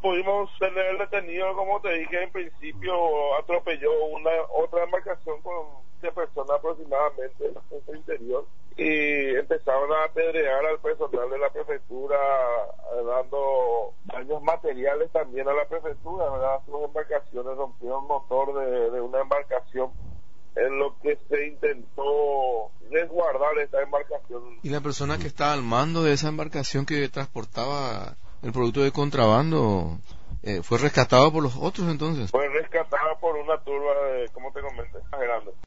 pudimos tener detenido, como te dije en principio, atropelló otra embarcación con 7 personas aproximadamente en su interior y empezaron a apedrear al personal de la prefectura, dando daños materiales también a la prefectura, ¿verdad? Sus embarcaciones rompieron el motor de una embarcación, en lo que se intentó resguardar esta embarcación. ¿Y la persona que estaba al mando de esa embarcación que transportaba el producto de contrabando fue rescatado por los otros entonces? Fue rescatada por una turba de, como te comenté, grande.